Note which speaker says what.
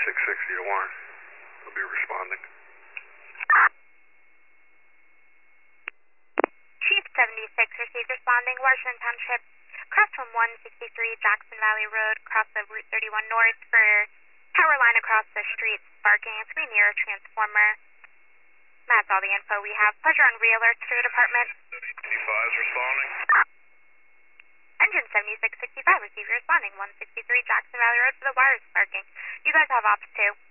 Speaker 1: 7660 to Warren. They'll be responding.
Speaker 2: Chief 76 received responding, Washington Township, cross from 163 Jackson Valley Road, cross of Route 31 North for power line across the street, sparking. It's pretty near a transformer. That's all the info we have. Pleasure on re-alerts for your department.
Speaker 1: 75 is responding.
Speaker 2: Engine 7665 received responding, 163 Jackson Valley Road for the wires sparking. You guys have ops too.